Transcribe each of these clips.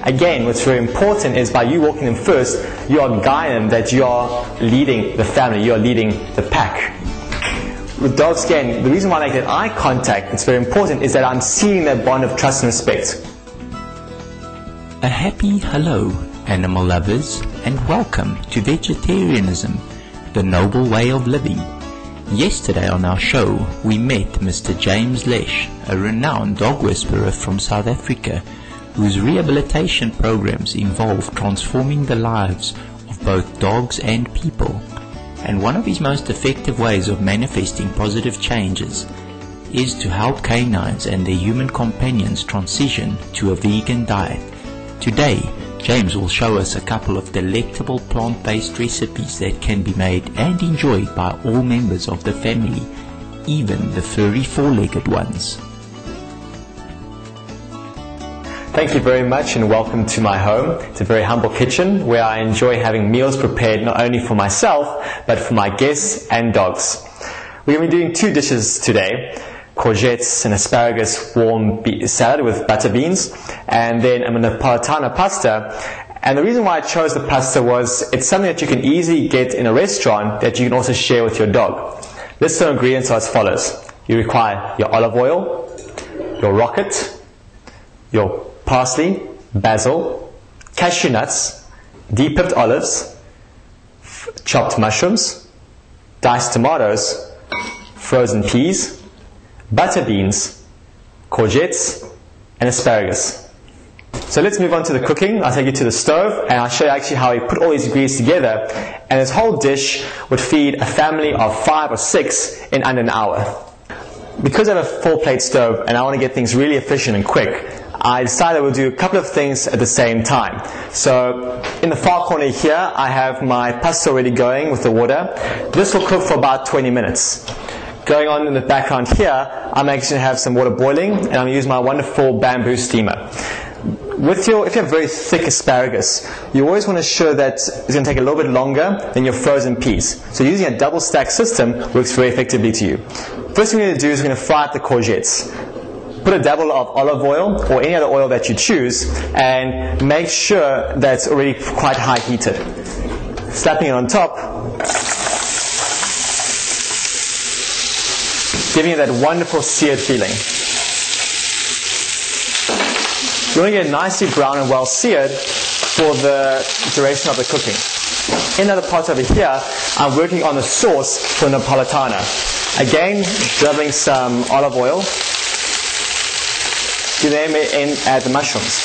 Again, what's very important is by you walking them first, you are guiding them that you are leading the family, you are leading the pack. With dogs, again, the reason why I make that eye contact, it's very important, is that I'm seeing that bond of trust and respect. A happy hello, animal lovers, and welcome to Vegetarianism, the noble way of living. Yesterday on our show, we met Mr. James Lesh, a renowned dog whisperer from South Africa, whose rehabilitation programs involve transforming the lives of both dogs and people. And one of his most effective ways of manifesting positive changes is to help canines and their human companions transition to a vegan diet. Today, James will show us a couple of delectable plant-based recipes that can be made and enjoyed by all members of the family, even the furry four-legged ones. Thank you very much and welcome to my home. It's a very humble kitchen where I enjoy having meals prepared not only for myself but for my guests and dogs. We're going to be doing two dishes today: courgettes and asparagus warm salad with butter beans, and then a Napolitana pasta. And the reason why I chose the pasta was it's something that you can easily get in a restaurant that you can also share with your dog. List of ingredients are as follows. You require your olive oil, your rocket, your parsley, basil, cashew nuts, deep-pipped olives, chopped mushrooms, diced tomatoes, frozen peas, butter beans, courgettes, and asparagus. So let's move on to the cooking. I'll take you to the stove and I'll show you actually how we put all these ingredients together, and this whole dish would feed a family of 5 or 6 in under an hour. Because I have a 4-plate stove and I want to get things really efficient and quick, I decided we'll do a couple of things at the same time. So in the far corner here, I have my pasta already going with the water. This will cook for about 20 minutes. Going on in the background here, I'm actually going to have some water boiling, and I'm going to use my wonderful bamboo steamer. If you have very thick asparagus, you always want to ensure that it's going to take a little bit longer than your frozen peas. So using a double stack system works very effectively to you. First thing we're going to do is we're going to fry up the courgettes. Put a dabble of olive oil or any other oil that you choose and make sure that it's already quite high heated. Slapping it on top, giving it that wonderful seared feeling. You want to get it nicely brown and well seared for the duration of the cooking. In another part over here, I'm working on the sauce for Napolitana. Again, dabbling some olive oil. You then add the mushrooms.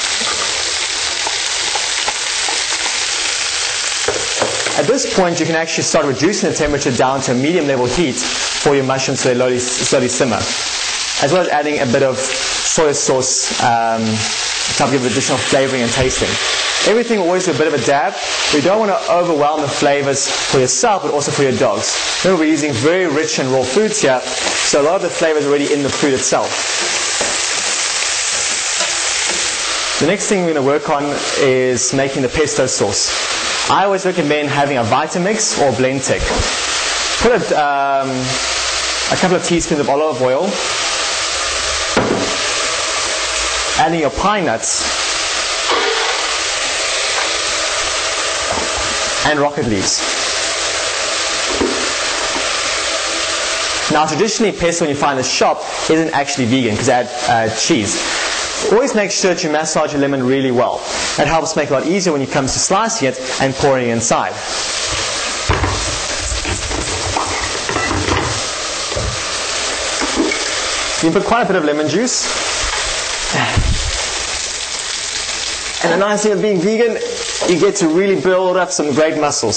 At this point, you can actually start reducing the temperature down to a medium level heat for your mushrooms so they slowly simmer, as well as adding a bit of soy sauce to give additional flavoring and tasting. Everything always with a bit of a dab. We don't want to overwhelm the flavors for yourself, but also for your dogs. Remember, we're using very rich and raw foods here, so a lot of the flavors are already in the food itself. The next thing we're going to work on is making the pesto sauce. I always recommend having a Vitamix or Blendtec. Put a couple of teaspoons of olive oil, adding your pine nuts and rocket leaves. Now traditionally pesto when you find in the shop isn't actually vegan because they add cheese. Always make sure that you massage your lemon really well. That helps make it a lot easier when it comes to slicing it and pouring it inside. You can put quite a bit of lemon juice. And the nice thing of being vegan, you get to really build up some great muscles.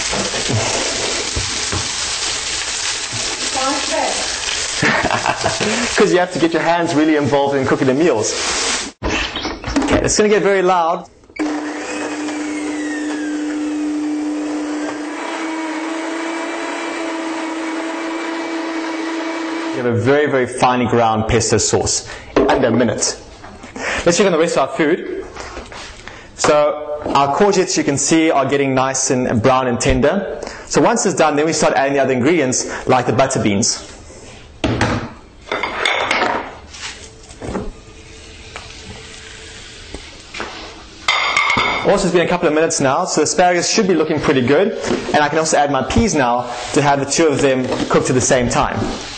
Because you have to get your hands really involved in cooking the meals. Okay, it's going to get very loud. You have a very, very finely ground pesto sauce in under a minute. Let's check on the rest of our food. So our courgettes, you can see, are getting nice and brown and tender. So once it's done, then we start adding the other ingredients like the butter beans. Also, it's been a couple of minutes now, so the asparagus should be looking pretty good. And I can also add my peas now to have the two of them cooked at the same time.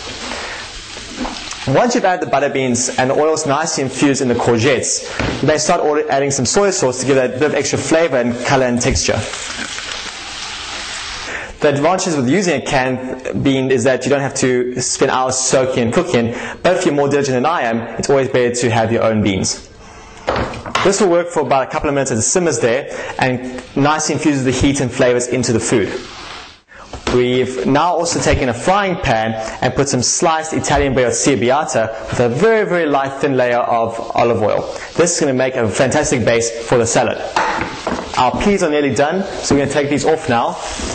Once you've added the butter beans and the oil's nicely infused in the courgettes, you may start adding some soy sauce to give that bit of extra flavor and color and texture. The advantages with using a canned bean is that you don't have to spend hours soaking and cooking, but if you're more diligent than I am, it's always better to have your own beans. This will work for about a couple of minutes as it simmers there and nicely infuses the heat and flavors into the food. We've now also taken a frying pan and put some sliced Italian bread or ciabatta with a very, very light thin layer of olive oil. This is going to make a fantastic base for the salad. Our peas are nearly done, so we're going to take these off now.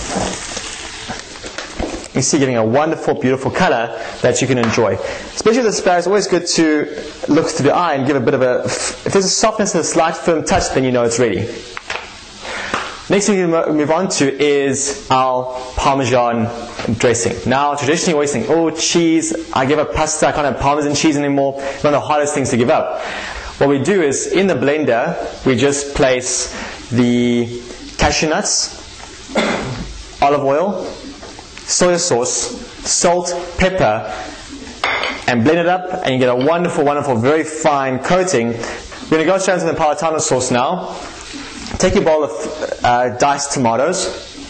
You see, giving a wonderful, beautiful color that you can enjoy. Especially with asparagus, it's always good to look through the eye and give a bit of a... If there's a softness and a slight firm touch, then you know it's ready. Next thing we move on to is our Parmesan dressing. Now, traditionally, we always think, oh, cheese, I give up pasta, I can't have Parmesan cheese anymore. It's one of the hardest things to give up. What we do is, in the blender, we just place the cashew nuts, olive oil, soy sauce, salt, pepper, and blend it up, and you get a wonderful, wonderful, very fine coating. We're going to go straight into the Napolitano sauce now. Take your bowl of diced tomatoes,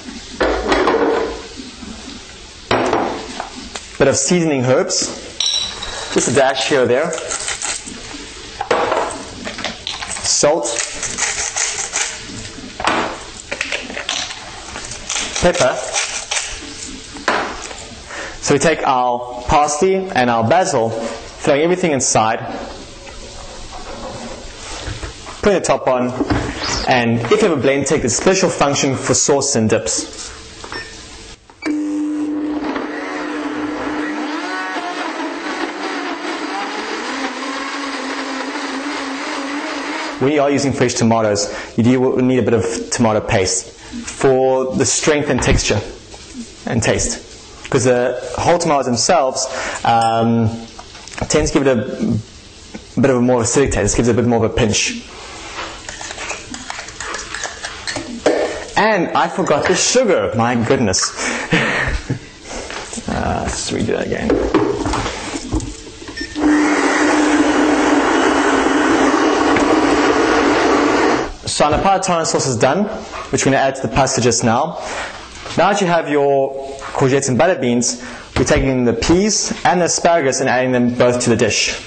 bit of seasoning herbs, just a dash here or there, salt, pepper. So we take our parsley and our basil, throwing everything inside, putting the top on, and if you have a blend, take the special function for sauce and dips. When you are using fresh tomatoes, you do need a bit of tomato paste for the strength and texture and taste. Because the whole tomatoes themselves tend to give it a bit of a more acidic taste. It gives it a bit more of a pinch. And I forgot the sugar. My goodness. Let's redo that again. So our Napolitano sauce is done, which we're going to add to the pasta just now. Now that you have your courgettes and butter beans, we're taking the peas and the asparagus and adding them both to the dish.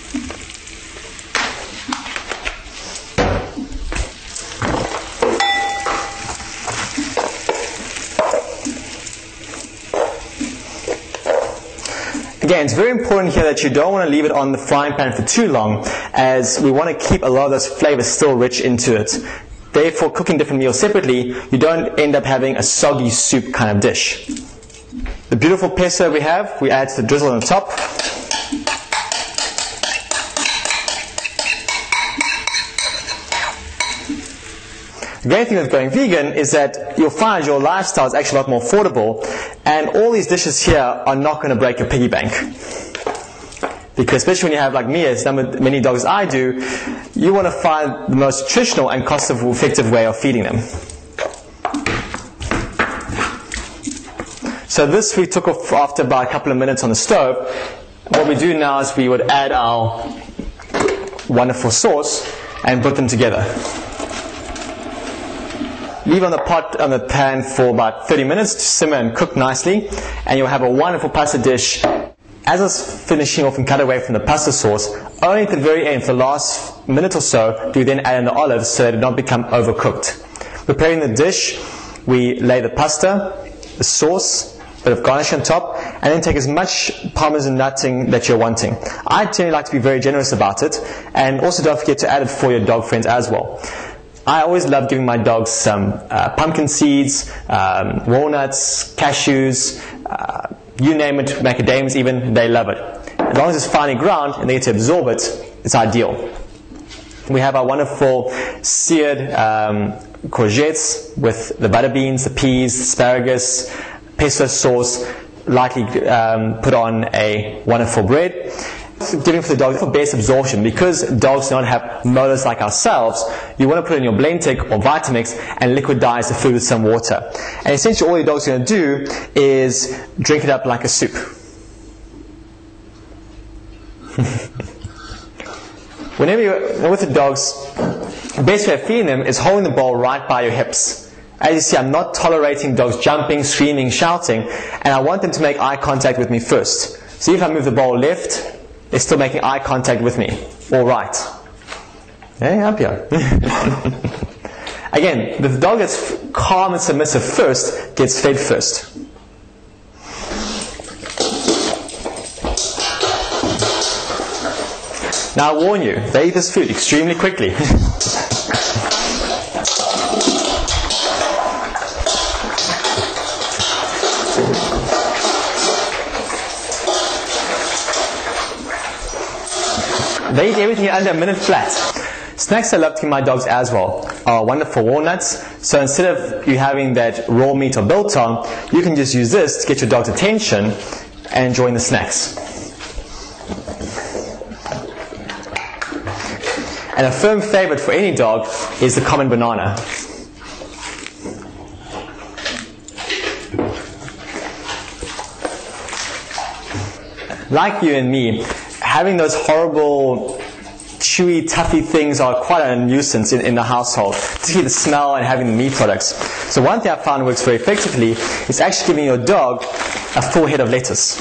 Again, it's very important here that you don't want to leave it on the frying pan for too long, as we want to keep a lot of those flavors still rich into it. Therefore, cooking different meals separately, you don't end up having a soggy soup kind of dish. The beautiful pesto we have, we add to the drizzle on the top. The great thing with going vegan is that you'll find your lifestyle is actually a lot more affordable, and all these dishes here are not going to break your piggy bank. Because especially when you have, like me, as many dogs I do, you want to find the most nutritional and cost-effective way of feeding them. So this we took off after about a couple of minutes on the stove. What we do now is we would add our wonderful sauce and put them together. Leave on the pan for about 30 minutes to simmer and cook nicely, and you'll have a wonderful pasta dish. As I was finishing off and cut away from the pasta sauce, only at the very end, for the last minute or so, do we then add in the olives so that it don't become overcooked. Preparing the dish, we lay the pasta, the sauce, a bit of garnish on top, and then take as much Parmesan nutting that you're wanting. I generally like to be very generous about it, and also don't forget to add it for your dog friends as well. I always love giving my dogs some pumpkin seeds, walnuts, cashews, you name it, macadamias even, they love it. As long as it's finely ground and they get to absorb it, it's ideal. We have our wonderful seared courgettes with the butter beans, the peas, asparagus, pesto sauce, lightly put on a wonderful bread. Giving for the dog for best absorption, because dogs do not have molars like ourselves, you want to put in your Blendtec or Vitamix and liquidize the food with some water. And essentially all your dog's going to do is drink it up like a soup. Whenever you're with the dogs, the best way of feeding them is holding the bowl right by your hips. As you see, I'm not tolerating dogs jumping, screaming, shouting, and I want them to make eye contact with me first. See, if I move the bowl left, they're still making eye contact with me, or right. Hey, up here. Again, the dog that's calm and submissive first gets fed first. Now I warn you, they eat this food extremely quickly. They eat everything under a minute flat. Snacks I love to give my dogs as well are wonderful walnuts. So instead of you having that raw meat or biltong, you can just use this to get your dog's attention and enjoying the snacks. And a firm favorite for any dog is the common banana. Like you and me, having those horrible chewy, toughy things are quite a nuisance in the household, particularly the smell and having the meat products. So one thing I found works very effectively is actually giving your dog a full head of lettuce.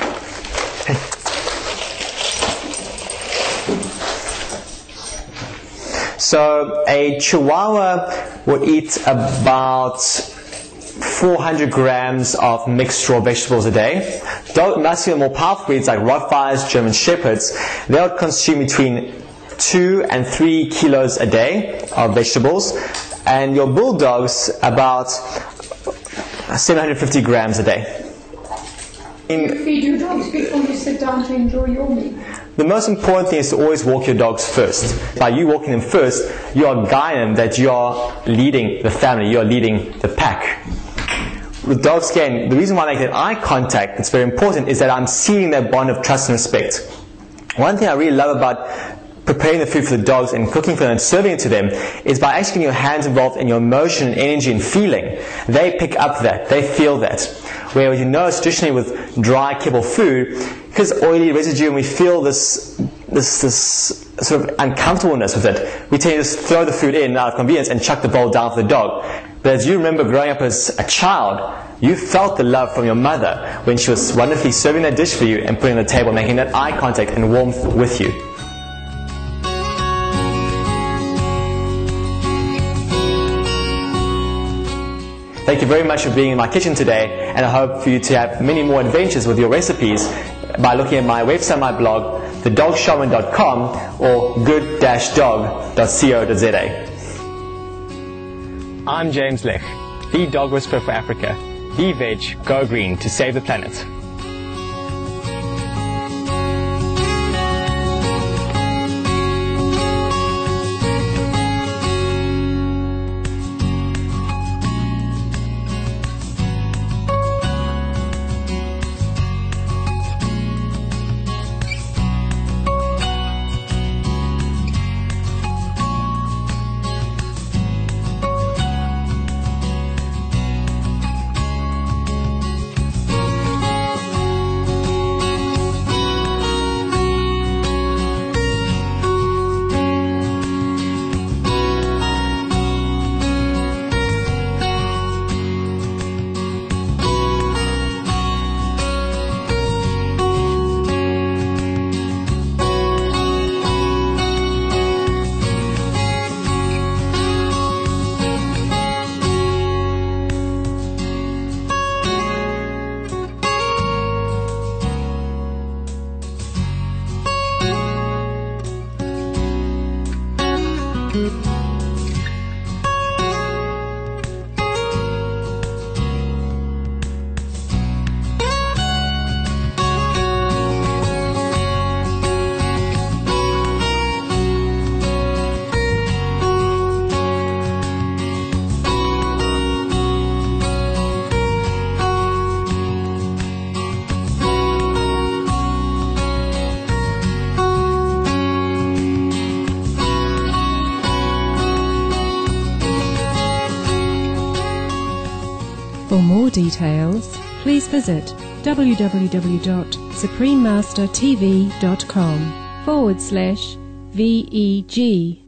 So a Chihuahua will eat about 400 grams of mixed raw vegetables a day. Muscular, more powerful breeds like Rottweilers, German Shepherds, they'll consume between 2 and 3 kilos a day of vegetables, and your bulldogs about 750 grams a day. Do you feed your dogs before you sit down to enjoy your meal? The most important thing is to always walk your dogs first. By you walking them first, you are guiding them that you are leading the family, you are leading the pack. With dogs, again, the reason why I make that eye contact, it's very important, is that I'm seeing that bond of trust and respect. One thing I really love about preparing the food for the dogs and cooking for them and serving it to them is by actually getting your hands involved in your emotion and energy and feeling. They pick up that, they feel that. Whereas you know, traditionally with dry kibble food, because oily residue and we feel this sort of uncomfortableness with it, we tend to just throw the food in out of convenience and chuck the bowl down for the dog. But as you remember growing up as a child, you felt the love from your mother when she was wonderfully serving that dish for you and putting it on the table, making that eye contact and warmth with you. Thank you very much for being in my kitchen today, and I hope for you to have many more adventures with your recipes by looking at my website, my blog, thedogshaman.com or good-dog.co.za. I'm James Lech, the dog whisperer for Africa. Be veg, go green to save the planet. For more details, please visit www.suprememastertv.com/VEG.